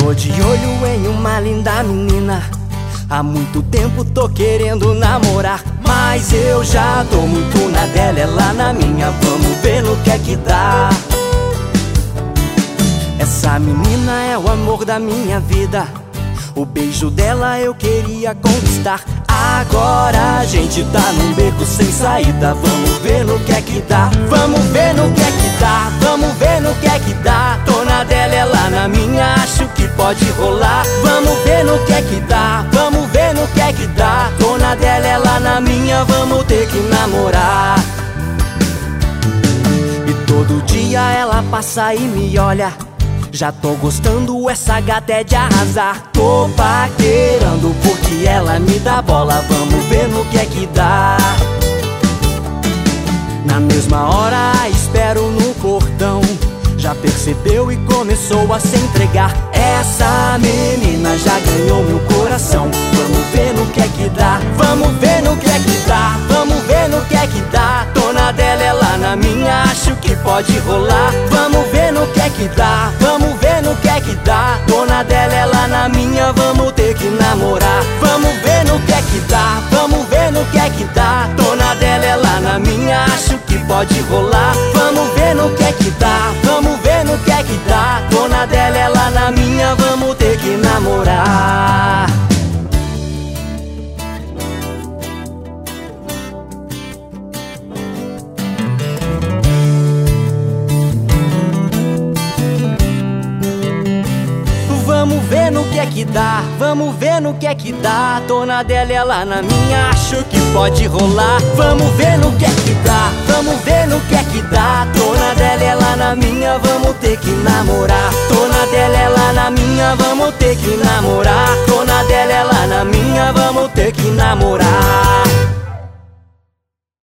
Tô de olho em uma linda menina, há muito tempo tô querendo namorar, mas eu já tô muito na dela, ela na minha. Vamos ver no que é que dá. Essa menina é o amor da minha vida, o beijo dela eu queria conquistar. Agora a gente tá num beco sem saída, vamos ver no que é que dá. Vamos ver no que é que dá, vamos ver no que é que dá. Tô na dela, ela na minha, acho que pode rolar. Vamos ver no que é que dá, vamos ver no que é que dá. Tô na dela, ela na minha, vamos ter que namorar. E todo dia ela passa e me olha, já tô gostando, essa gata é de arrasar. Tô paquerando porque ela me dá bola, vamos ver no que é que dá. Na mesma hora espero no portão, já percebeu e começou a se entregar. Essa menina já ganhou meu coração, vamos ver no que é que dá. Vamos ver no que é que dá, vamos ver no que é que dá. Tô na dela, ela na minha, acho que pode rolar. Vamos ver no que é que dá, vamos ver no que é que dá. Tô na dela, ela na minha, vamos ter que namorar. Vamos ver no que é que dá, vamos ver no que é que dá. Tô na dela, ela na minha, acho que pode rolar. Vamos ver no que é que dá, vamos ver no que é que dá. Tô na dela, ela na minha, vamos ter que namorar. Vamos ver no que é que dá, vamos ver no que é que dá. Tô na dela, ela na minha, acho que pode rolar. Vamos ver no que é que dá, vamos ver no que é que dá. Tô na dela, ela na minha, vamos ter que namorar. Tô na dela, ela na minha, vamos ter que namorar. Tô na dela, ela na minha, vamos ter que namorar.